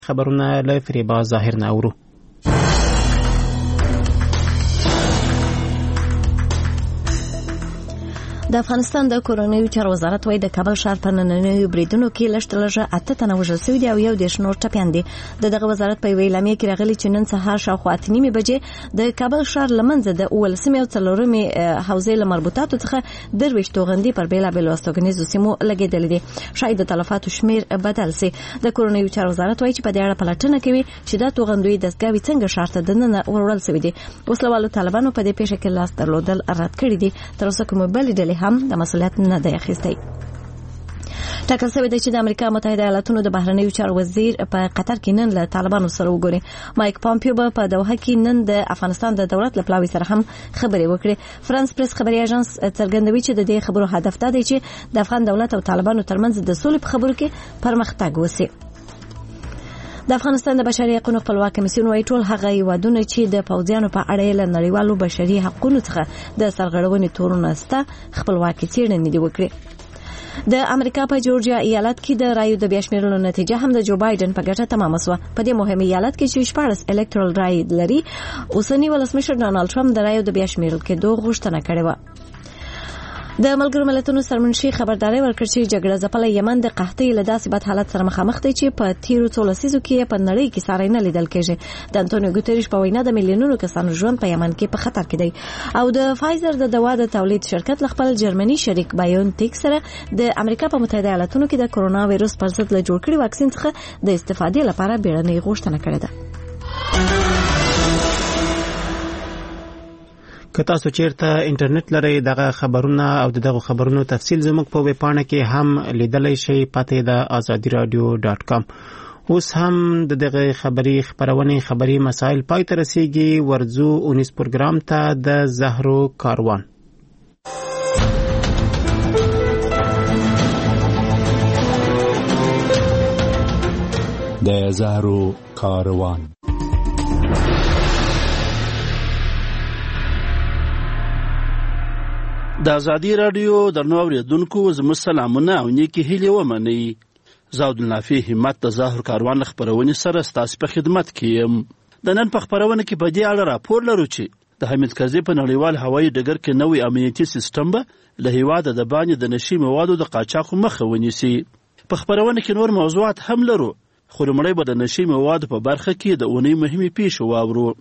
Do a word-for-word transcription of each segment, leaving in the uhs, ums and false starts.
خبرونه له فریبا ظاهر نه اورو. د افغانستان د کورنیو چارو وزارت وايي د کابل ښار په نننیو بریدونو کې لږ تر لږه اته تنه وژل شوي دي او یو دېرش نور ټپیان دي. د دغه وزارت په یوه اعلامیه کې راغلي چې نن سهار شاوخوا اته نیمې بجې د کابل ښار له منځه د اوولسمې او څلورمې حوزې له مربوطاتو څخه درویشت توغندي پر بېلابېلو استوګنیزو سیمو لګېدلې دي. شاید د تلفاتو شمېر بدل سي. د کورنیو چارو وزارت وايي چې په دې اړه پلټنه کوي چې دا توغندوي دستګاوې څنګه ښار ته دننه وروړل شوي دي. وسلوالو طالبانو په دې پیښه کې لاس درلودل رد کړي دي. تر اوسه کومه بلې ډلې هم د مسؤلیت نه دی اخیستی. ټاکل شوی دی چې د امریکا متحده ایالاتونو د بهرنیو چارو وزیر په قطر کې نن له طالبانو سره وګوري. مایک پامپیو به په دوحه کې نن د افغانستان د دولت له پلاوي سره هم خبرې وکړي. فرانس پریس خبري اژانس څرګندوي چې د دې خبرو هدف دا دی چې د افغان دولت او طالبانو ترمنځ د سولې په خبرو کې پرمختګ وشي. د افغانستان د بشري حقوقو خپلواک کمیسیون وايي ټول هغه هیوادونه چې د پوځیانو په اړه له نړیوالو بشري حقوقو څخه د سرغړونې تورونه سته خپلواکي څېړنې دي وکړي. د امریکا په جورجیا ایالت کې د رایو د بیا شمیرلو نتیجه هم د جو بایدن په ګټه تمامه شوه. په دې مهم ایالت کې چې شپاړس الکترال رای لري، اوسنی ولسمشر ډانلډ ټرمپ د رایو د بیا شمیرل کېدو غوښتنه کړې وه. د ملګرو ملتونو سرمنشي خبرداري ورکړ چې جګړه ځپلی یمن د قحطۍ له داسې بد حالت سره مخامخ دی چې په تیرو څو لسیزو کې په نړۍ کې ساری نه لیدل کېږي. د انټونیو ګوتریش په وینا د میلیونونو کسانو ژوند په یمن کې په خطر کې دی او د فایزر د دوا د تولید شرکت له خپل جرمني شریک بایونټیک سره د امریکا په متحده ایالاتونو کې د کرونا وایرس پر ضد له جوړ کړي واکسین څخه د استفادې لپاره بیړنۍ غوښتنه کړې ده. که تاسو چیرته انټرنیټ لرئ دغه خبرونه او دغه خبرونو تفصیل زموږ په ویب پاڼه کې هم لیدلی شئ. پته د آزادی رادیو ډاټ کام. اوس هم د دغه خبري خبرونې خبري مسائل پای ته رسیږي. ورځو اونیس پروګرام ته د زهرو کاروان. د زهرو کاروان. د آزادی رادیو درنو اوریدونکو زموږ سلامونه او نیکی هیلې ومنئ. زه عبدالنافع همت د زهرو کاروان خبرونې سره ستاسو په خدمت کې یم. د نن په خبرونه کې په دې اړه راپور لرو چې د حمید کرزي په نړیوال هوایي ډګر کې نوې امنیتي سیستم به له هیواده د باندې د نشي موادو د قاچاق مخه ونیسي. په خبرونه کې نور موضوعات هم لرو، خو لومړی به د نشي موادو په برخه کې د اونۍ مهمې پیښې واورو.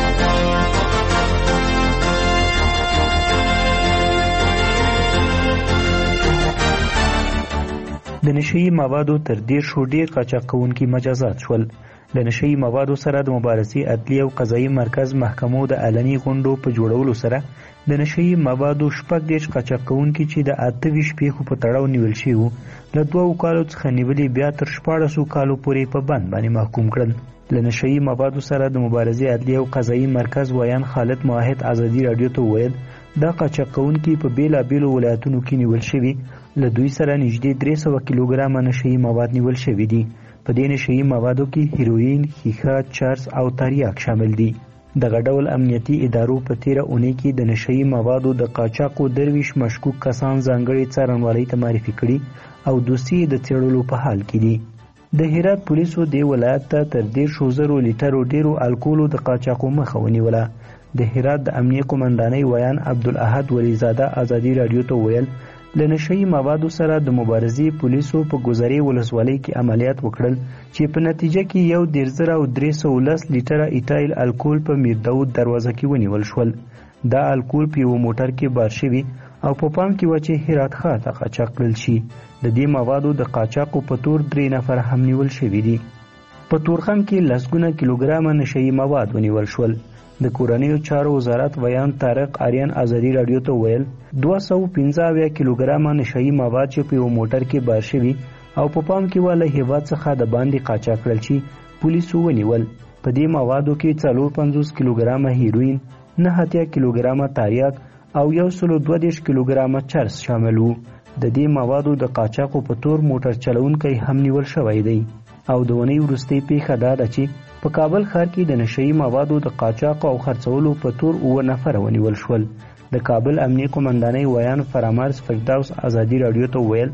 د نشئی موادو تر دیر شو ډیر قاچاق کوونکي مجازات شول. د نشئی موادو سره د مبارزې عدلیه او قضایي مرکز محکمو د علني غونډو په جوړولو سره د نشئی موادو شپږ دېرش قاچاق کوونکي چې د اته ویشت پیښو په تړاو نیول شوي وو له دوو کالو څخه نیولې بیا تر شپاړسو کالو پورې په بند باندې محکوم کړل. له نشئی موادو سره د مبارزې عدلیه او قضایي مرکز ویان خالد موحد آزادي رادیو ته وویل دا قاچاق کوونکي په بیلابیلو ولایتونو کې نیول شوي. له دوی سره نږدې درې سوه کیلوګرامه نشئی مواد نیول شوي دي. په دې نشئی موادو کې هیروین، ښیښه، چرس او تریاک شامل دي. دغه ډول امنیتي ادارو په تیره اونۍ کې د نشئی موادو د قاچاقو درویشت مشکوک کسان ځانګړي څارنوالۍ ته معرفي کړي او دوسیې د څېړلو په حال کې دي. د هرات پولیسو دې ولایت ته تر دېرشو زرو لیټرو ډیرو الکولو د قاچاقو مخه ونیوله. د هرات د امنیه قومندانۍ ویان عبدالاحد ولیزاده آزادي رادیو ته ویل له نشئی موادو سره د مبارزې پولیسو په ګذرې ولسوالۍ کې عملیات وکړل چې په نتیجه کې یو دېرش زره او درې سوه لس لیټره ایتایل الکول په میر داود دروازه کې ونیول شول. دا الکول په یوه موټر کې بار شوي او په پام کې وه چې هرات ښار ته قاچاق کړل شي. د دې موادو د قاچاقو په تور درې نفر هم نیول شوي دي. په تورخم کې لسګونه کیلوګرامه نشئی مواد ونیول شول. د کورنیو چارو وزارت ویان طارق آریان آزادي رادیو ته ویل دوه سوه پنځه اویا کیلوګرامه نشئی مواد چې په یو موټر کې بار شوي او په پام کې وه له هیواد څخه د باندې قاچاق کړل شي پولیسو ونیول. په دې موادو کې څلور پنځوس کیلوګرامه هیروین، نه اتیا کیلوګرامه تریاک او یو سلو دوه دېرش کیلوګرامه چرس شامل وو. د دې موادو د قاچاقو په تور موټر چلونکی هم نیول شوی دی. او د ونې وروستۍ پیښه دا ده چې په کابل ښار کې د نشئی موادو د قاچاق او خرڅولو په تور اووه نفره ونیول شول. د کابل امنیه قومندانۍ ویان فرامارز فردوس آزادي رادیو ته ویل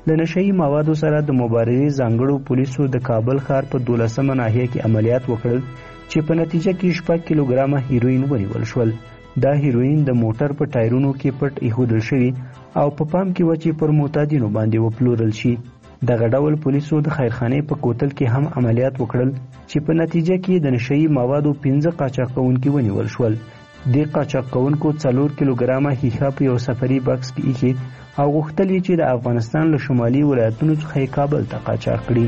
د نشهیي موادو سره د مبارزې ځانګړو پولیسو د کابل ښار په دولسمه ناحیه کې عملیات وکړل چې په نتیجه کې شپږ کیلوګرامه هیروین ونیول شول. دا هیروین د موټر په ټایرونو کې پټ ایښودل شوي او په پام کې و چې پر معتادینو باندې وپلورل شي. دغه ډول پولیسو د خیرخانې په کوتل کې هم عملیات وکړل چې په نتیجه کې د نشهیي موادو پنځه قاچاق کوونکي ونیول شول. دې قاچاق کوونکو څلور کیلوګرامه ښیښه په یو سفري بکس کې ایښې او غوښتل یې چې د افغانستان له شمالي ولایتونو څخه یې کابل ته قاچاق کړي.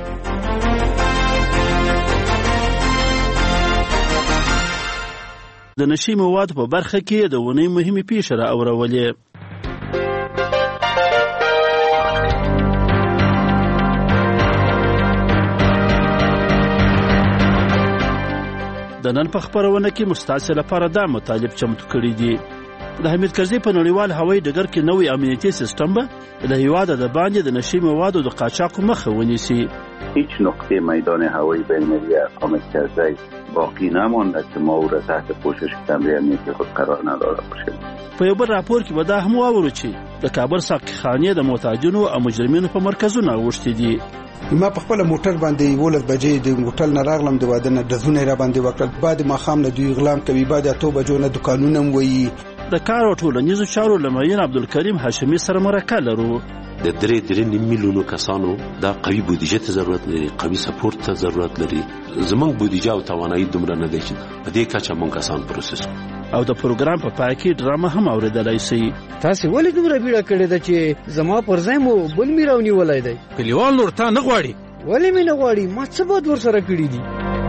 د نشي مواد په برخه کې د ونې مهمې پیښې را اورولې. د نن په خبرونه کې مستعصي لپاره دا مطالب چمتو کړي دي. د حمید کرزي په نړیوال هوایي ډګر کې نوې امنیتي سیستم به د هیواد د باندې د نشي موادو د قاچاق مخه ونیسي. هیچ نقطه میدان هوایی بین‌المللی حامد کرزی باقی نمانده که ما او را تحت پوشش کمره امنیتی خود قرار نداده باشیم. په یو بل راپور کې به دا هم واورو چې د کابل ساقخانې د معتادینو او مجرمینو په مرکزونه اوښتي دي. ما په خپل موټر باندې ولس بجې د هوټل نه راغلم د واده نه دزونه را باندې وکړل. بعد ما خام نه دوی غلام کوي بعد اته بجو نه دکانونه وي. د کار او ټولنیزو چارو لمعین عبدالکریم هاشمی سره مرکه لرو. د درې درې نیم میلیونو کسانو دا قوي بودیجه ته ضرورت لري، قوي سپورت ته ضرورت لري. زمونږ بودیجه او توانایي دومره نه دی چې په دې کچه مونږ کسان پروسس او د پروګرام په پای کې ډرامه هم اورېدلای شي. تاسو ولې دومره بیړه کړې ده چې زما پر ځای مو بل میراونی ولای دی؟ کلیوال نور تا نه غواړي. ولې مې نه غواړي؟ ما څه بد ورسره کړي دي؟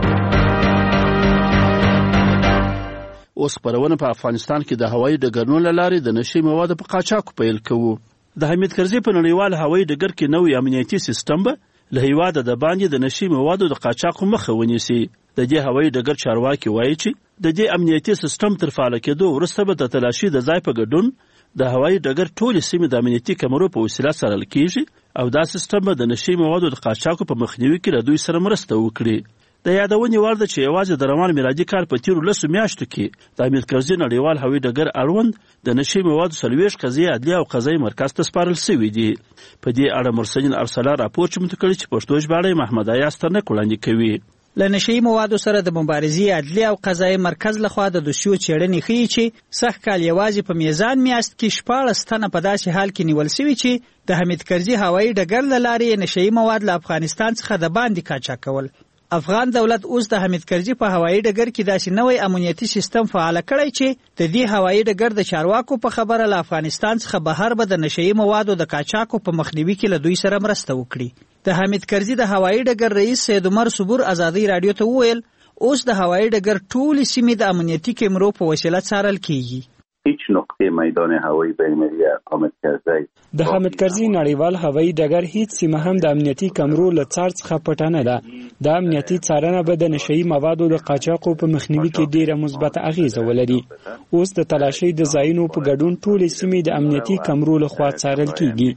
اوس خبرونه په افغانستان کې د هوایي ډګرونو له لارې د نشي موادو په قاچاق پیل کوو. د حمید کرزي په نړیوال هوایي ډګر کې نوې امنیتي سیستم به له هیواد د باندې د نشي موادو د قاچاق مخه ونیسي. د دې هوایي ډګر چارواکي وایي چې د دې امنیتي سیستم تر فعال کېدو وروسته به د تلاشي د ځای په ګډون د هوایي ډګر ټولې سیمې د امنیتي کمرو په وسیله څارل کیږي او دا سیستم به د نشي موادو د قاچاقو په مخنیوي کې له دوی سره مرسته وکړي. د یادونې وړ ده چې یوازې د روان میلادي کال په تیرو لسو میاشتو کې د حمید کرزي نړیوال هوایي ډګر اړوند د نشي موادو څلوېښت قضیې عدلیه او قضایي مرکز ته سپارل سوي دي. په دې اړه مرسلین ارسلا راپور چمتو کړی چې پښتو ژباړه محمد ایاز ترنک وړاندې کوي. له نشي موادو سره د مبارزې عدلیه او قضایي مرکز لخوا د دوسیو څېړنې ښیي چې سږ کال یوازې په میزان میاشت کې شپاړس تنه په داسې حال کې نیول سوي چې د حمید کرزي هوایي ډګر له لارې نشي مواد له افغانستان څخه د باندې قاچاق کول. افغان دولت اوس د حمید کرزي په هوایي ډګر کې داسې نوی امنیتي سیستم فعال کړی چې د دې هوایي ډګر د چارواکو په خبره له افغانستان څخه بهر به د نشي موادو د قاچاقو په مخنیوي کې له دوی سره مرسته وکړي. د حمید کرزي د هوایي ډګر رئیس سید عمر صبور ازادي رادیو ته وویل اوس د هوایي ډګر ټولې سیمې د امنیتي کیمرو په وسیله څارل کیږي. هیچ نقطه میدان هوایی بین‌المللی حامد کرزی د حامد کرزي نړیوال هوایي ډګر هیڅ سیمه هم د امنیتي کمرو له څار څخه پټه نه ده. د امنیتي څارنه به د نشهیي موادو د قاچاقو په مخنیوي کې ډیره مثبته اغیزه ولري. اوس د تلاشي د ځایونو په ګډون ټولې سیمې د امنیتي کمرو لخوا څارل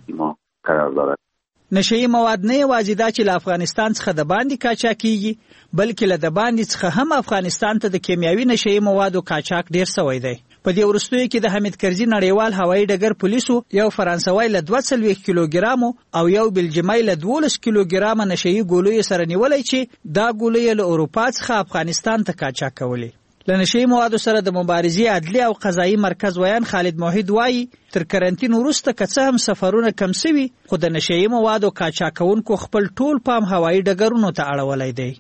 کیږي. نشهیي مواد نه یوازې دا چې له افغانستان څخه د باندې قاچاق کیږي بلکې له د باندې څخه هم افغانستان ته د کیمیاوي نشهیي موادو قاچاق ډیر سوی دی. په دې وروستیو کې د حمید کرزي نړیوال هوایي ډګر پولیسو یو فرانسوي له دوه څلوېښت کیلوګرامو او یو بلجیمي له دولس کیلوګرامه نشهیي ګولۍ سره نیولای چې دا ګولۍ له اروپا څخه افغانستان ته قاچاق کولې. له نشهیي موادو سره د مبارزې عدلیه او قضایي مرکز ویان خالد موحد وایي تر کرنټین وروسته که څه هم سفرونه کم سوي خو د نشهیي موادو قاچاق کوونکو خپل ټول پام هوایي ډګرونو ته اړولی دی.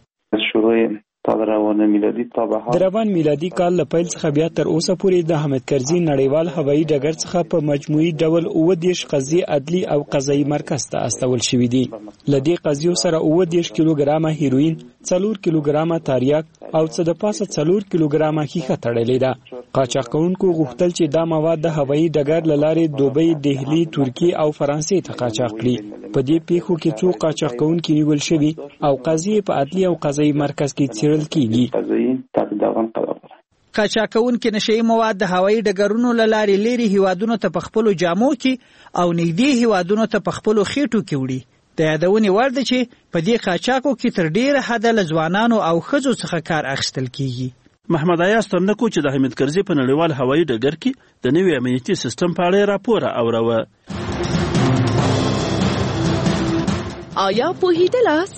د روان میلادي کال له پیل څخه بیا تر اوسه پورې د حمید کرزي نړیوال هوایي ډګر څخه په مجموعي ډول اووه دېرش قضیې عدلي او قضایي مرکز ته استول شوي دي. له دې قضیو سره اووه دېرش کیلوګرامه هیروین، څلور کیلوګرامه تاریاک او څه د پاسه څلور کیلوګرامه ښیښه تړلې ده. قاچاق کوونکو غوښتل چې دا مواد د هوایي ډګر له لارې دوبۍ، دهلي، ترکیې او فرانسې ته قاچاق کړي. په دې پیښو کې څو قاچاق کوونکي نیول شوي او قضیې په عدلي او قضایي مرکز کې څېړل کیږي. قاچاق کوونکي نشهیي مواد د هوایي ډګرونو له لارې لیرې هیوادونو ته په خپلو جامو کې او نږدې هیوادونو ته په خپلو خېټو کې وړي. د یادونې وړ ده چې په دې قاچاقو کې تر ډیره حده له ځوانانو او ښځو څخه کار اخیستل کیږي. محمد ایاز ترنکو چې د حمید کرزي په نړیوال هوایي ډګر کې د نوي امنیتي سیستم په اړه راپور اوروه. آیا پوهیدلاست؟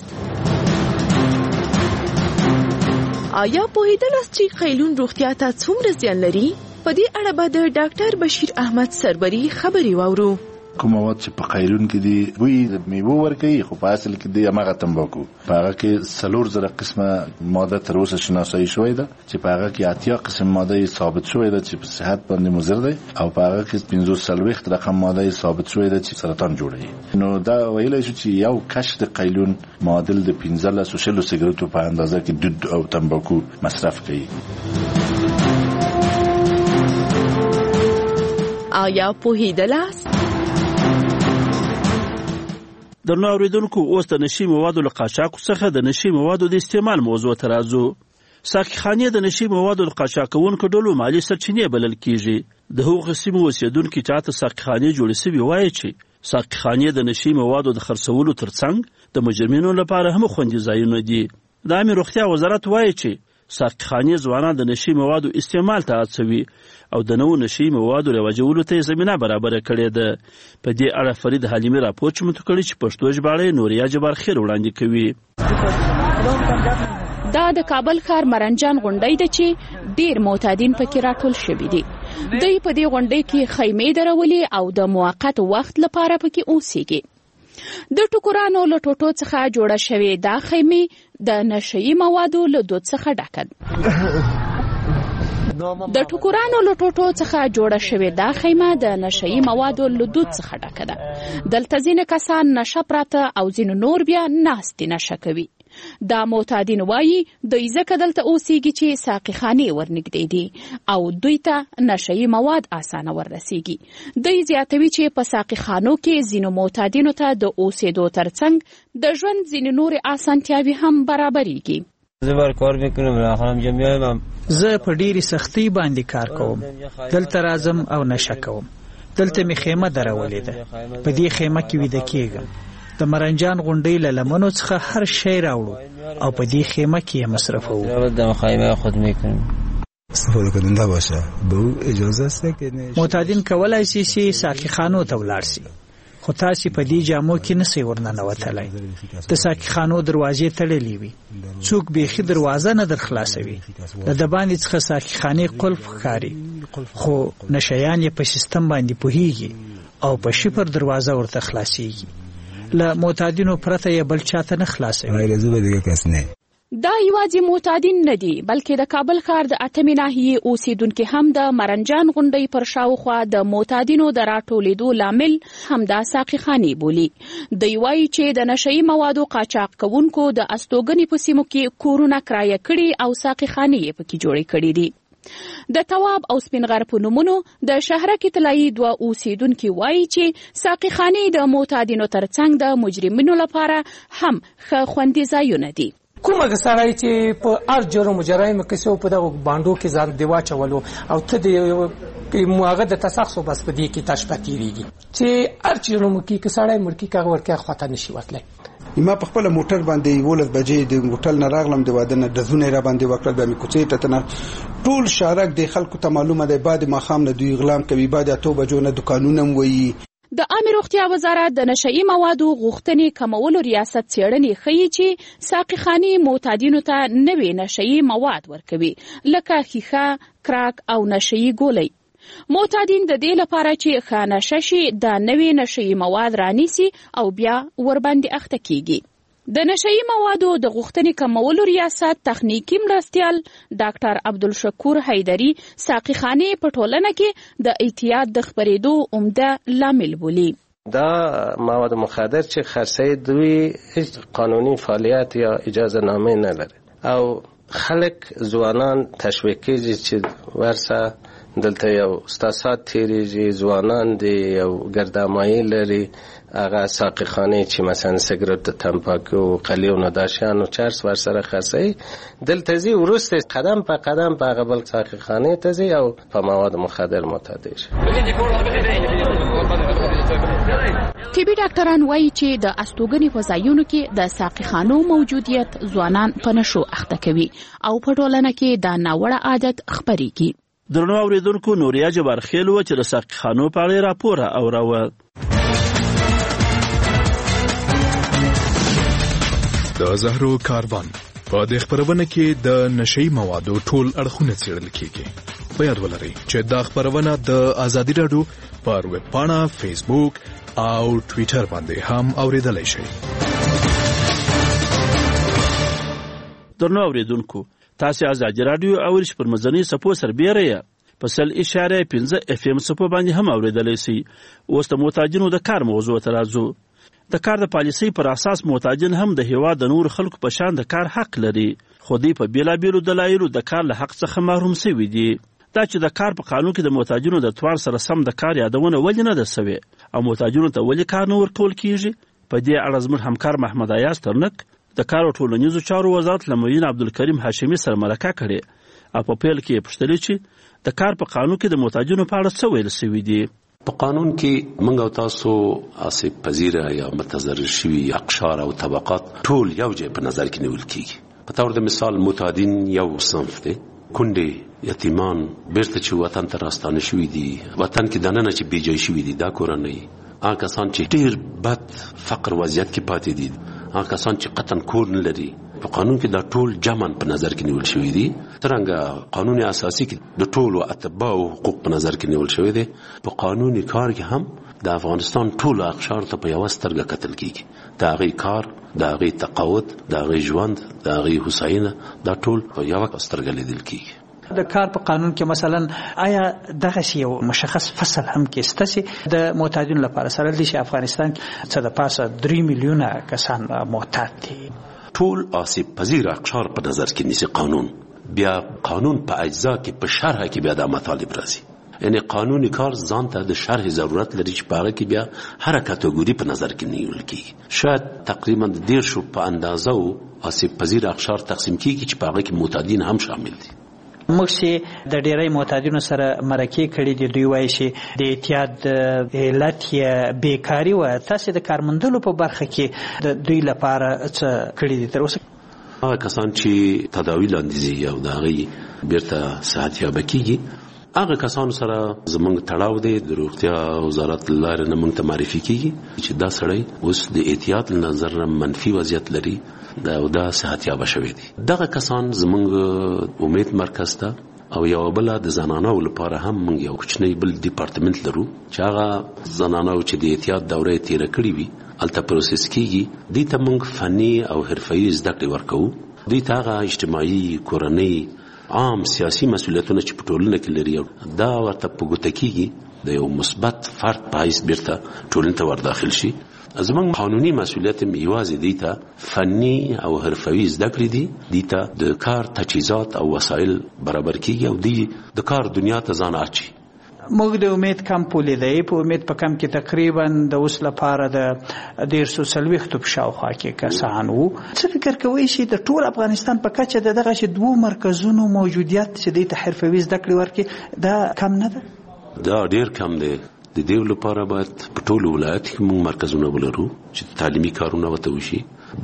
آیا پوهیدلاست چې قیلون روغتیا ته څومره زیان لري؟ په دې اړه به د ډاکټر بشیر احمد سربری خبري واورو. کوم مواد چې په قیلون کې دي بوی د میوه ورکوي، خو په اصل کې دی هغه تمباکو. په هغه کې څلور زره قسمه ماده تر اوسه شناسایی شوې ده چې په هغه کې اتیا قسم ماده ثابت شوې ده چې په صحت باندې مضر ده، او په هغه کې پنځوس څلوېښت رقم ماده ثابت شوې ده چې سرطان جوړوي. نو دا ویلای شو چې یو کش د قیلون معادل د پنځلس شلو سیګریټو په اندازه کې دود او تمباکو مصرف کوي. آیا پوهیدلاست؟ درنو اوریدونکو، اوس د نشي موادو له قاچاق څخه د نشي موادو د استعمال موضوع ته راځو. ساقيخانې د نشي موادو د قاچاقونکو ډلو مالی سرچینې بلل کیږي. د هغو سیمو اوسیدونکو چې تاسو ساقيخانې جوړې سوي وایي چې ساقيخانې د نشي موادو د خرڅولو ترڅنګ د مجرمینو لپاره هم خوندي ځایونه دي. د عامه روغتیا وزارت وایي چې ساقيخانې ځوانان د نشي موادو استعمال ته هڅوي او د نوو نشي موادو رواجولو ته زمينه برابر کړې ده. په دې اړه فرید حلیمی راپور چمتو کړی چې پښتو ژباړه نوریا جبار خیر وړاندې کوي. دا د کابل ښار مرنجان غونډۍ ده چې ډیر معتادین پکې راټول شوي دي. دوی په دې غونډۍ کې خیمې درولې او د موقت وخت لپاره پکې اوسېږي. د ټوکرانو له ټوټو څخه جوړه شوې دا خیمې د نشئی موادو له دود څخه ډکه ده. د ټوکرانو له ټوټو څخه جوړه شوې دا خیمه د نشئی موادو له دود څخه ډکه ده. دلته ځینې کسان نشه پراته او ځینې نور بیا ناستې نشه کوي. دا معتادین وایي دوی ځکه دلته اوسېږي چې ساقيخانې ورنږدې دي او دوی ته نشئی مواد اسانه وررسېږي. دوی زیاتوي چې په ساقيخانو کې ځینو معتادینو ته د اوسېدو ترڅنګ د ژوند ځینې نورې اسانتیاوې هم برابرېږي. زه بر کار میکنم راخلم جمعیم زه په ډیری سختي باندې کار کوم. دلته راځم او نشه کوم. دلته می خیمه درولې ده. په دې خیمه کې ویده کېږم. د مرنجان غونډۍ له لمنو څخه هر شی راوړو او په دې خیمه کې یې مصرفوو. د خیمه خود میکنم. استفاده کننده باشه به او اجازه است که معتادین کولای شي چې ساقيخانو ته ولاړ شي، خو تاسو په دې جامو کې نسئ ورننوتلای. د ساقيخانو دروازې تړلې وي، څوک بیخي دروازه نه در خلاصوي. د دبانې څخه ساقيخانې قلف ښکاري، خو نشیان یې په سیستم باندې پوهیږي او په شفر دروازه ورته خلاصيږي. له معتادینو پرته یې بل چاته نه خلاصوي. دا یوازې معتادین نه دي، بلکې د کابل ښار د اتمې ناحیې اوسیدونکو هم د مرنجان غونډۍ پر شاوخوا د معتادینو د راټولېدو لامل همدا ساقيخانې بولي. دوی وایي چې د نشئی موادو قاچاق کوونکو د استوګنې په سیمو کې کورونه کرایه کړي او ساقيخانې یې پکې جوړې کړي دي. د تواب او سپینغر په نومونو د شهرک طلایي دوه اوسیدونکو وایي چې ساقيخانې د معتادینو ترڅنګ د مجرمینو لپاره هم ښه خوندي ځایونه دي. کومه سړی چې په هر جرم جرایم کې څو په دغه باندو کې ځان دی واچولو او ته د موغه د تسخص بس په دې کې تشپتیریږي چې هر جرم کې کې سړی مرکی کاغه ورکه خاطر نشي وتلی. ما په خپل موټر باندې ولس بجې د هوټل نه راغلم د واده نه د زونه را باندې وکړل به مې کوڅې ته تنه ټول شارک د خلکو ته معلومه ده. بعد ما خام نه دوی غلام کوي، بعد اتو بجو نه دکانونه وي. د عامه روغتیا وزارت د نشئی موادو غوښتنې کمولو ریاست څېړنې ښیي چې ساقيخانې معتادینو ته نوې نشئی مواد ورکوي لکه ښیښه، کراک او نشئی ګولۍ. معتادین د دې لپاره چې ښه نشه شي دا نوې نشئی مواد رانیسي او بیا ورباندې اخته کیږي. د نشئی موادو د غوښتنې کمولو ریاست تخنیکی مرستیال ډاکټر عبدالشکور حیدری ساقيخانې په ټولنه کې د اعتیاد د خپرېدو عمده لامل بولي. دا مواد مخدر چې خرڅې دوی هیڅ قانوني فعالیت یا اجازه نامه نه لري او خلک ځوانان تشویق کوي چې ورسه دلته یو استاسات تیریږي، ځوانان دی یو ګردامایي لري، هغه ساقيخانې چې مثلا سیګریټ، تمباکو، قلیو نه داشان او چرس ورسره خرڅي. دلته زی ورسته قدم په قدم په هغه بل ساقيخانې ته زی او په مواد مخدر معتاد شي. طبي ډاکټران وایي چې د استوګنې په ځایونو کې د ساقيخانو موجودیت ځوانان په نشو اخته کوي او په ټولنه کې دا ناوړه عادت خپرېږي. درنو اوریدونکو، نوریا جبار خیر و چې د ساقيخانو په اړه راپور اوروه. د زهرو کاروان په دې خبرونه کې د نشي موادو ټول اړخونه څېړل کیږي. په یاد ولرئ چې دا خبرونه د ازادي رادیو پر ویب پاڼه، فیسبوک او ټوئیټر باندې هم اوریدلای شئ. درنو اوریدونکو، تاسو ازادي رادیو او ریش پر مزنی سپو سربېره په سل اشاره پنځه اف ام سپو باندې هم اوریدلای شئ. اوس د محتاجینو د کار موضوع ته راځو. د کار د پالیسۍ پر اساس محتاجین هم د هیواد د نور خلکو په شان د کار حق لري، خو دوی په بیلابیلو دلایلو د کار له حق څخه محروم شوي دي. دا چې د کار په قانون کې د محتاجینو د توان سره سم د کار یادونه ولې نه ده سوې او محتاجینو ته ولې کار نه ورکول کیږي، په دې اړه زموږ همکار محمد ایاز ترنک د کار او ټولنیزو چارو وزارت له معین عبدالکریم هاشمي سره مرکه کړې او په پیل کې یې پوښتلې چې د کار په قانون کې د محتاجینو په اړه څه ویل شوي دي. په قانون کې موږ او تاسو آسیب پذیره یا متضرر شوي اقشار او طبقات ټول یو ځای په نظر کې نیول کیږي. په تور د مثال محتاجین یو صنف دی، کونډې، یتیمان، بیرته چې وطن ته راستانه شوي دي، وطن کې دننه چې بیجای شوي دي، دا کورنۍ، هغه کسان چې ډیر بد فقر وضعیت کې پاتې دي، هغه کسان چې قطن کور نه لري، په قانون کې دا ټول جمعاً په نظر کې نیول شوی دي. څرنګه قانون اساسي کې د ټولو اتباعو حقوق په نظر کې نیول شوی دي، په قانون کار کې هم د افغانستان ټولو اقشار ته په یوه سترګه کتل کیږي. د هغې کار، د هغې تقاعد، د هغې ژوند، د هغې هوساینه، دا ټول په یوه سترګه لیدل کیږي. د کار په قانون کې مثلا آیا دغه شی یو مشخص فصل هم کې شته چې د محتاجینو لپاره سره دي چې افغانستان کې څه د پاسه درې میلیونه کسان محتاج دي؟ ټول آسیب پذیر اقشار په نظر کې نیسي قانون. بیا قانون په اجزا کې په شرح کې بیا د مطالب راځي، یعنی قانوني کار ځان ته د شرح ضرورت لري چې په هغه کې بیا هر کټګوري په نظر کې نیول کیږي. شاید تقریبا د دیرشو په اندازه او آسیب پذیر اقشار تقسیم کیږي چې په هغه کې محتاجین هم شامل دي. موږ چې د ډیری محتاجینو سره مرکې کړي دي، دوی وایي چې د اعتیاد علت یې بیکاري وه. تاسې د کارموندلو په برخه کې د دوی لپاره څه کړي دي تر اوسه؟ هغه کسان چې تداوی لاندې دي او د هغې بیرته صحت یابه کیږي، هغه کسانو سره زموږ تړاو دی. د روغتیا وزارت له لارې نه موږ ته معرفي کیږي چې دا سړی اوس د اعتیاد له نظر نه منفي وضعیت لري او دا صحت یابه شوی دی. دغه کسان زموږ امید مرکز ته او یو بل د زنانو لپاره هم موږ یو کوچنی بل ډیپارټمنټ لرو چې هغه زنانو چې د اعتیاد دوره تیر کړې وي الته پروسس کیږي. دې ته موږ فني او حرفي زده کړې ورکوو. دې ته هغه اجتماعي، کورنۍ، عام سیاسي مسؤلیتونه چې په ټولنه کې لري دا ورته په ګوته کیږي، د یو مثبت فرد په حیث بیرته ټولنې ته ورداخل شي. زموږ قانوني مسؤلیت هم یوازې دې ته فني او حرفوي زده کړې دي، دې ته د کار تجهیزات او وسایل برابر کیږي او دې د کار دنیا ته ځان اچي. موږ د امید کمپ ولیدی، په امید په کمپ کې تقریبا د اوس لپاره د ډېر څو څلوېښتو په شاوخوا کې کسان وو. څه فکر کوئ چې د ټول افغانستان په کچه د دغه دوو مرکزونو موجودیت چې دې ته حرفوي زده کړې ورکړي دا کم نه ده؟ دا ډېر کم دی. د دې لپاره باید په ټولو ولایت کې موږ مرکزونه ولرو چې تعلیمي کارونه ورته وشي.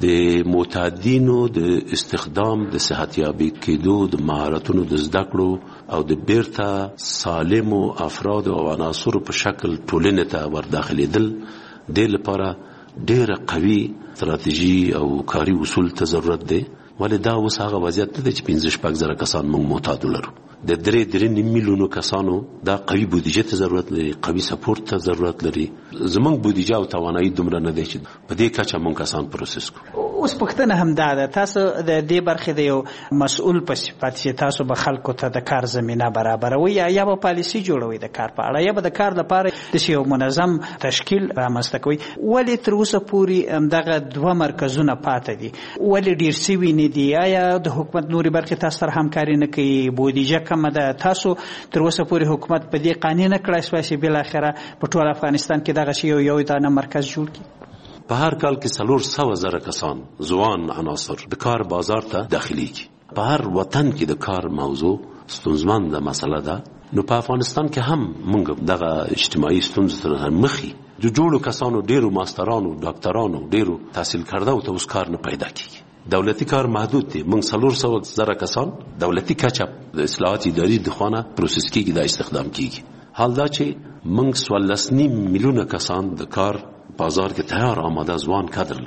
د معتادینو د استخدام، د صحت یابي کېدو، د مهارتونو د زده کړو او د بیرته سالمو افرادو او عناصرو په شکل ټولنې ته ورداخلېدل، دې لپاره ډېره قوي ستراتیژي او کاري اصول ته ضرورت دی. ولې دا اوس هغه وضعیت نه دی چې پنځه شپږ زره کسان موږ معتاد ولرو. د درې درې نیم میلیونو کسانو دا قوي بودیجه ته ضرورت لري، قوي سپورت ته ضرورت لري. زموږ بودیجه او توانایي دومره نه دی چې په دې کچه موږ کسان پروسس کړو. اوس پوښتنه هم دا ده، تاسو د دې برخې د یو مسؤل په صفت چې تاسو به خلکو ته د کار زمینه برابروي یا یا به پالیسي جوړوي د کار په اړه، یا به د کار لپاره د یو منظم تشکیل رامنځته کوي. ولې تر اوسه پورې دغه دوه مرکزونه پاتې دي؟ ولې ډېر سوي نه دي؟ آیا د حکومت نورې برخې تاسو سره همکاري نه کوي؟ بودیجه کمه ده؟ تاسو تر اوسه پورې حکومت په دې قانع نه کړی شوی چې بالاخره په ټول افغانستان کې دغه شی یو یو دانه مرکز جوړ کړي؟ په هر کال کې څلور سوه زره کسان ځوان عناصر د کار بازار ته داخليږي. په هر وطن کې د کار موضوع ستونزمنده مسله ده. نو په افغانستان کې هم موږ دغه اجتماعي ستونزو سره مخ یو. د جوړو کسانو ډیرو ماسترانو، ډاکټرانو، ډیرو تحصیل کرده او ته اوس کار نه پیدا کیږي. دولتي کار محدود دی. موږ څلور سوه زره کسان دولتي کچه د اصلاحات اداري د خوانه پروسس کیږي، دا استخدام کیږي. حال دا چې موږ څوارلس نیم میلیونه کسان د کار بازار کې تیار آماده ځوان کادر لرو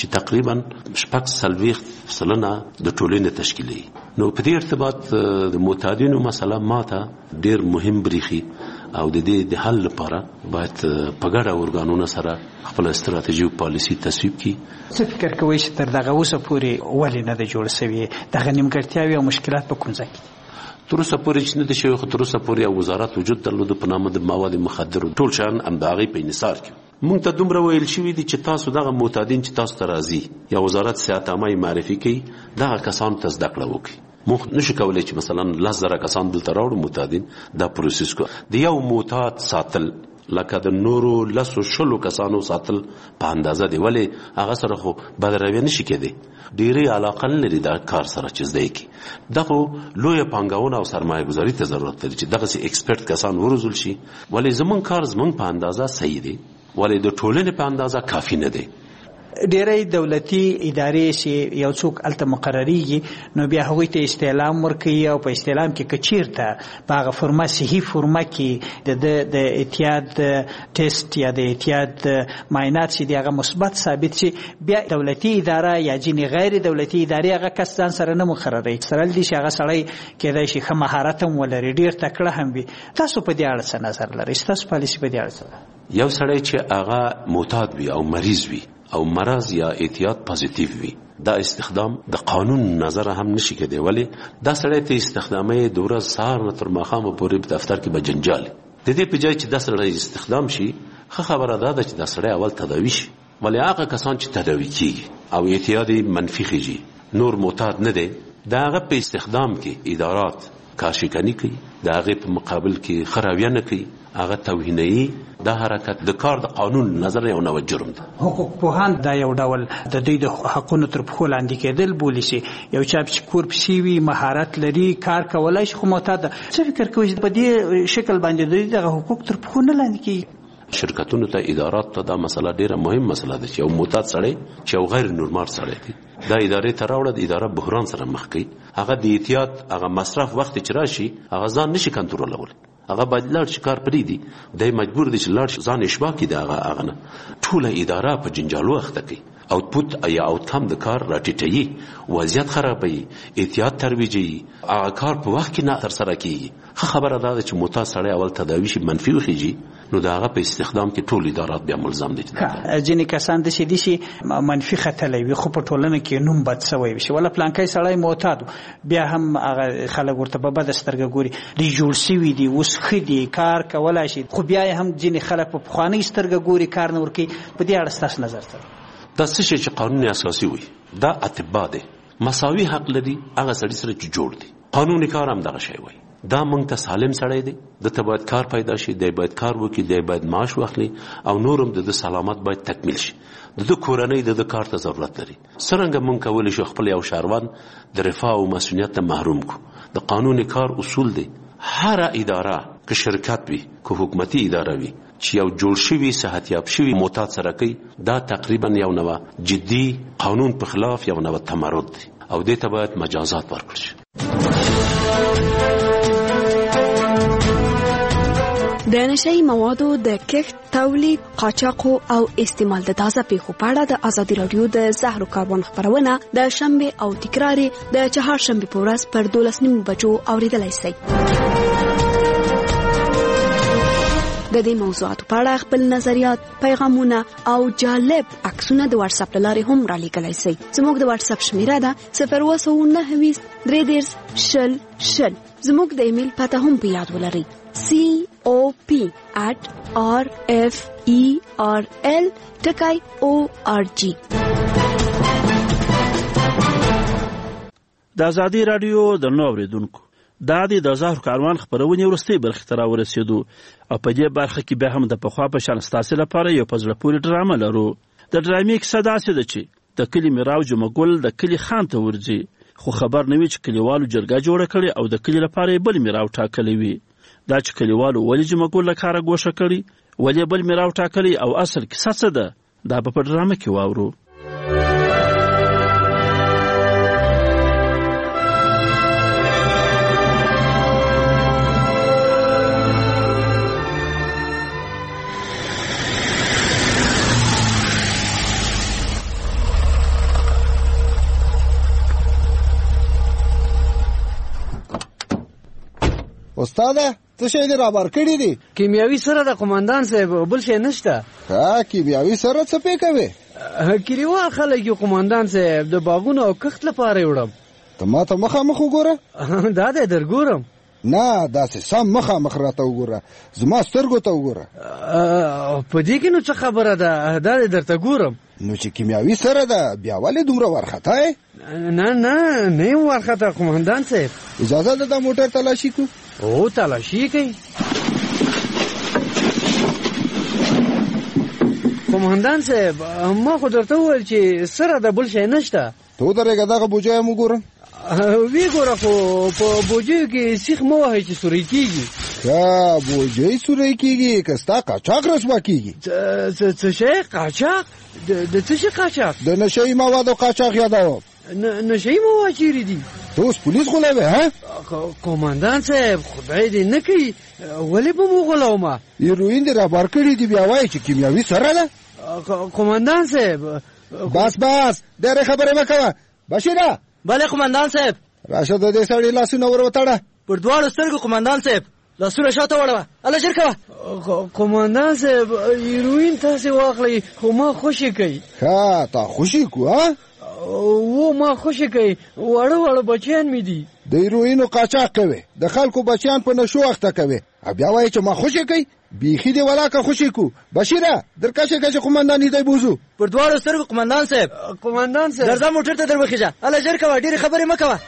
چې تقریبا شپږ څلوېښت سلنه د ټولنې تشکیلوي. نو په دې ارتباط د معتادینو مسله ماته ډېر مهم بریښي او د دې د حل لپاره باید په ګډه ارګانونو سره خپل استراتیژي او پالیسي تصویب کړي. څه فکر کوئ چې تر دغه اوسه پورې ولې نه ده جوړ شوې دغه نیمګړتیاوې او مشکلات په کوم ځای کې؟ تر اوسه پورې چې نه دي شوي، خو تر اوسه پورې یو وزارت وجود درلوده په نامه د مواد مخدرو، ټول شیان هم د هغې په انحصار کې. موږ ته دومره ویل شوي دي چې تاسو دغه معتادین چې تاسو ته راځي یا وزارت صحت عامه یې معرفي کوي، دغه کسانو ته زده کړه وکړي. موږ نشو کولی چې مثلا لس زره کسان دلته راوړو معتادین، دا پروسس کو د یو معتاد ساتل لکه د نورو لسو شلو کسانو ساتل په اندازه دی، ولې هغه سره خو بدرویه نشي کېدی، ډېرې علاقه نه لري دا کار سره چې زده یې کړي. دغه لویه پانګونه او سرمایه ګذاري ته ضرورت لري چې دغسې ایکسپرټ کسان وروزل شي. ولې زمونږ کار زمونږ په اندازه صحیح دی، ولې د ټولنې په اندازه کافي نه دی. ډېری دولتي ادارې چې یو څوک هلته مقرریږي نو بیا هغوی ته استعلام ورکوي او په استعلام کې که چېرته په هغه فورمه صحیح فورمه کې د ده د اعتیاد ټیسټ یا د اعتیاد معاینات چې د هغه مثبت ثابت شي، بیا دولتي اداره یا ځینې غیر دولتي ادارې هغه کس ځان سره نه مقرروي. سره دي چې هغه سړی کېدای شي ښه مهارت هم ولري، ډېر تکړه هم وي. تاسو په دې اړه څه نظر لرئ؟ ستاسو پالیسي په دې اړه څه ده؟ یو سړی چې هغه معتاد وي او مریض وي او مرض یا اعتیاد پازیتیو وي، دا استخدام د قانون نظر هم نشي کېدی. ولې دا سړی ته استخدامي د ورځ سهار نه تر ماښامه پورې په دفتر کې به جنجال د دې په ځای چې دا سړی استخدام شي، ښه خبره دا ده چې دا سړی اول تداوي شي. ولې هغه کسان چې تداوي کېږي او اعتیاد منفي خېږي، نور معتاد نه دی، د هغه په استخدام کې ادارات کارشکني کوي، د هغې په مقابل کې ښه رویه نه کوي، هغه توهینوي. دا حرکت د کار د قانون نظر یو نوی جرم ده. حقوق پوهان دا یو ډول د دوی د حقونو تر پښو لاندې کېدل بولي چې یو چا چې کور پسې وي، مهارت لري، کار کولی شي، خو معتاد ده. څه فکر کوئ چې په دې شکل باندې دوی دغه حقوق تر پښو نه لاندې کېږي؟ شرکتونو ته، ادارات ته دا مسله ډیره مهم مسله ده چې یو معتاد سړی چې یو غیر نورمال سړی دی دا ادارې ته راوړه، د اداره بحران سره مخ کوي. هغه د احتیاط هغه مصرف وخت چې راشي هغه ځان نشي کنټرولولی، هغه باید لاړ شي کار پرېږدي، دی مجبور دی چې لاړ شي ځان اشباه کړي د هغه هغه نه. ټوله اداره په جنجالو اخته کوي، اوتپوت یا اوتکم د کار راټیټوي، وضعیت خرابوي، احتیاط ترویجوي، هغه کار په وخت کې نه ترسره کېږي. ښه خبره دا ده چې معتاد سړی اول تداوي شي، منفي وخېږي، نو د هغه په استخدام کې ټول ادارات بیا ملزم دي. ځینې کسان داسې دي چې منفي ختلی وي، خو په ټولنه کې نوم بد سوی وي، ولا پلانکی سړی معتاد بیا هم هغه خلک ورته په بده سترګه ګوري، دوی جوړ سوي دي، اوس ښه دي، کار کولی شي، خو بیا هم ځینې خلک په پخوانۍ سترګه ګوري، کار نه ورکوي. په دې اړه ستاسو نظر څه؟ دا څه شی چې قانون اساسي وي، دا اطبا دی، مساوي حق لري هغه سړي سره چې جوړ دي. قانوني کار هم دغه شی وایي، دا موږ ته سالم سړی دی، دته باید کار پیدا شي، دی باید کار وکړي، دی باید معاش واخلي، او نور هم د سلامت باید تکمیل شي. د ده کورنۍ د ده کار ته ضرورت لري. څرنګه موږ کولی شو خپل یو شهروند د رفاه او مسؤلیت ته محروم کو؟ د قانوني کار اصول دی. هر اداره که شرکت وي که حکومتي اداره وي چې یو جوړ شوي صحتیاب شوي معتاد سره کوي، دا تقریبا یو نوه جدي قانون په خلاف یو نوه تمرد دی او دې ته باید مجازات ورکړل شي. د نشئی موادو د کښت، تولید، قاچاق او استعمال د تازه پیښو په اړه د ازادي رادیو د زهرو کاروان خبرونه د شنبه او تکرار د چهارشنبه په ورځ پر دولس نیمو بجو اوریدلای شئ. د دې موضوعاتو په اړه خپل نظریات، پیغامونه او جالب عکسونه د واتس اپ لارې هم را لیږلی شئ. زموږ د واتس اپ شمیره ده صفر اووه سوه نهه ویشت درې دېرش شل شل. زموږ د ایمیل پته هم په یاد ولرئ: سی او پی at r f e r l ټکی او ار جی. د ازادي رادیو د نو اوریدونکو، دا د زهرو کاروان خبرونې وروستۍ برخې ته راورسېدو او په دې برخه کې بیا هم د پخوا په شان ستاسې لپاره یو په زړه پورې ډرامه لرو. د ډرامې کیسه داسې ده چې د کلي میراو جمعګل د کلي خان ته ورځي، خو خبر نه وي چې کلیوالو جرګه جوړه کړې او د کلي لپاره یې بل میراو ټاکلی وي. دا چې کلیوالو ولې جمعګل له کاره ګوښه کړي، ولې بل میراو ټاکلی او اصل کیسه څه ده، دا به په ډرامه کې واورو. استاد څه شی دې رابر کړی دي؟ کیمیاوي سره د قومندان صاحب بل شی نشته. ها کیمیاوي سره څه پې کوي؟ کلیوال خلک یو قومندان صاحب د باغونو او کښت لپاره وړم. ته ما ته مخامخ وګوره. دا دې درګورم. نه داسې سم مخامخ راته وګوره، زما سترګو ته وګوره. په دې کې نو څه خبره ده؟ دا دې درته ګورم. نو چې کیمیاوي سره ده بیا ولې دومره وارخطا یې؟ نه نه نه یم وارخطا قومندان صاحب. اجازه ده دا موټر تلاشي کو؟ او تلاشي کوي. قومندان صاحب ما خو درته وویل چې سره د بل شی نشته. ته ودرېږه دغه بوجۍ هم وګورم. وی ګوره خو په بوجیو کې سیخ مه وهئ چې سوری کېږي. ښه بوجۍ سوری کېږي که ستا قاچاق رسوا کېږي. څه شی قاچاق؟ د څه شي قاچاق؟ د نشهیي موادو قاچاق یادوم. نشهیي مواد چیرې دي؟ ته اوس پولیس غولوې ها؟ قومندان صاحب خدای دې نه کوي ولې به مو غولومه؟ هیروین دې رابار کړي دي بیا وایي چې کیمیاوي سره ده؟ قومندان صاحب بس بس ډېرې خبرې مه کوه. بشیره. بله قومندان صاحب. راشه د دې سړي لاسونه ور وتړه. پر دواړو سترګو قومندان صاحب لاسونه شاته واړوه. الله ژر کوه. قومندان صاحب هیروین تاسې واخلئ خو ما خوشي کوي. ښه تا خوشي کو ها؟ و ما خوشي کوي واړه واړه بچیان مې دي. د هیروینو قاچاق کوي، د خلکو بچیان په نشو اخته کوي، بیا وایي چې ما خوشي کوي. بیخي دې ولاکه خوشي کو. بشیره درکشه کشه قومندان دې بوزو. پر دواړو سترګو قومندان صاحب. قومندان صاحب درځه موټر ته در وخیژه. الله ژر کوه ډېرې خبرې مه کوه.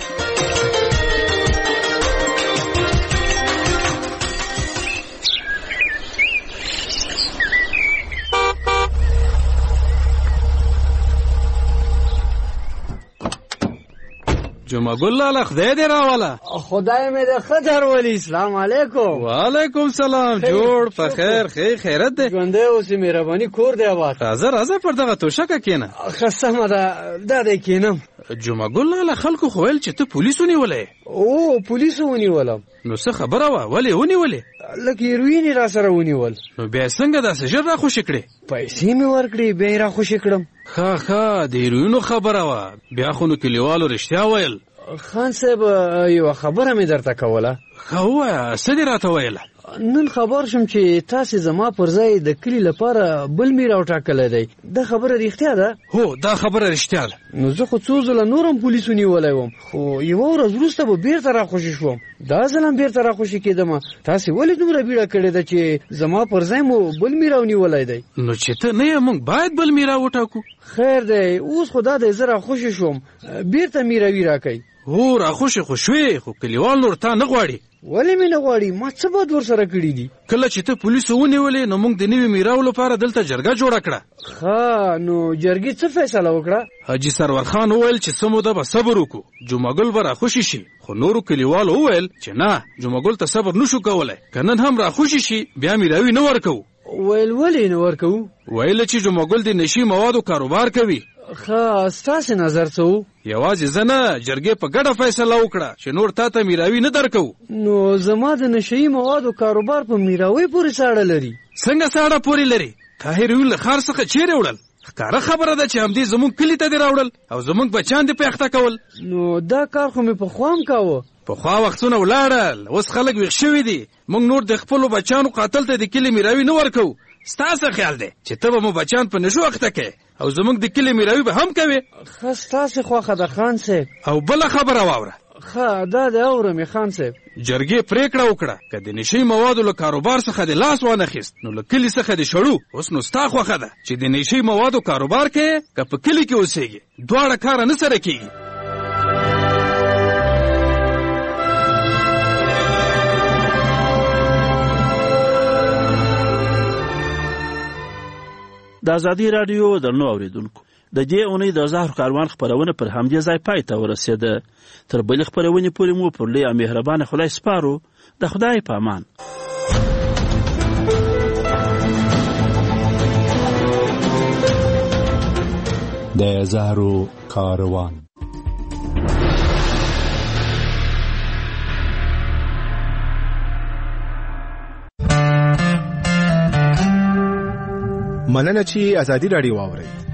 جمعه ګل لاله خدای دې راواله. خدای مې دې ښه درولي. اسلام علیکم. وعلیکم سلام. جوړ په خیر خیر خیرت دې. ژوندی اوسې مهرباني کور دې آباد. راځه راځه پر دغه توشکه کښېنه. ښه سمه ده دا دې کښېنم. جمعه ګل لاله خلکو خو ویل چې ته پولیس ونیولی. او پولیسو ونیولم. نو څه خبره وه ولې ونیولې؟ لکه هیروین یې را سره ونیول. نو بیا یې څنګه داسې ژر را خوشي کړې؟ پیسې مې ورکړې بیا یې را خوشي کړم. ښه ښه د هیروینو خبره وه. بیا خو نو کلیوالو رښتیا ویل. خان صاحب یوه خبره مې درته کوله. ښه ووایه څه دې راته ویله؟ نن خبر شم چې تاسې زما پر ځای د کلي لپاره بل میر راوټاکلی دی. دا خبره رښتیا ده؟ هو دا خبره رښتیا ده. نو زه خو څو ځله نور هم پولیس ونیولی وم خو یوه ورځ وروسته به بیرته راخوشي شوم. دا ځل هم بیرته راخوشي کېدمه. تاسې ولې دومره بیړه کړې ده چې زما پر ځای مو بل میر راونیولی دی؟ نو چې ته نه یې موږ باید بل میر راوټاکو. خیر دی اوس خو دا دی زه راخوشي شوم بیرته میروي راکئ. هو راخوشي خو شوې خو کلیوال نور تا نه غواړي. ولې مې نه غواړي؟ ما څه بد ورسره کړي دي؟ کله چې ته پولیسو ونیولې نو موږ د نوي میراو لپاره دلته جرګه جوړه کړه. ښه نو جرګې څه فیصله وکړه؟ حاجي سرور خان وویل چې څه موده به صبر وکړو جمعه ګل به راخوشي شي. خو نورو کلیوالو وویل چې نه جمعه ګل ته صبر نشو کولی که نن هم راخوشي شي بیا میراوي نه ورکوو. ویل ولې نه ورکوو؟ ویل چې جمعه ګل د نشي موادو کاروبار کوي. ښه ستاسې نظر څه و؟ یوازې زه نه جرګې په ګډه فیصله وکړه چې نور تا ته میراوي نه درکوو. نو زما د نشهیي موادو کاروبار په میراوي پورې ساړه لري؟ څنګه ساړه پورې لري؟ تا هیروین له ښار څخه چیرې وړل؟ ښکاره خبره ده چې همدې زموږ کلي ته دې راوړل او زموږ بچیان دې په اخته کول. نو دا کار خو مې پخوا هم کاوه. پخوا وختونه ولاړل اوس خلک ویښ شوي دي. موږ نور د خپلو بچیانو قاتل ته د کلي میراوي نه ورکوو. ستا څه خیال دی چې ته به مو بچیان په نشو اخته کوې او زموږ د کلي میراوي به هم کوې؟ ښه ستاسې خوښه ده خان صاحب. او بله خبره واوره. ښه دا د اورم خان صاحب. جرګې پریکړه وکړه که د نشي موادو له کاروبار څخه د لاس وانخیست نو له کلي څخه د شړو. اوس نو ستا خوښه ده چې د نشي موادو کاروبار کوې که په کلي کې اوسېږي. دواړه کاره نه سره کېږي. د ازادي رادیو درنو اوریدونکو د دې اونۍ د زهر کاروان خبرونه پر همدې ځای پای ته ورسېده. تر بلې خبرونې پورې مو پر لوی او مهربانه خدای سپارو. د خدای په امان. د زهر کاروان مننه چې ازادي رادیو واورئ.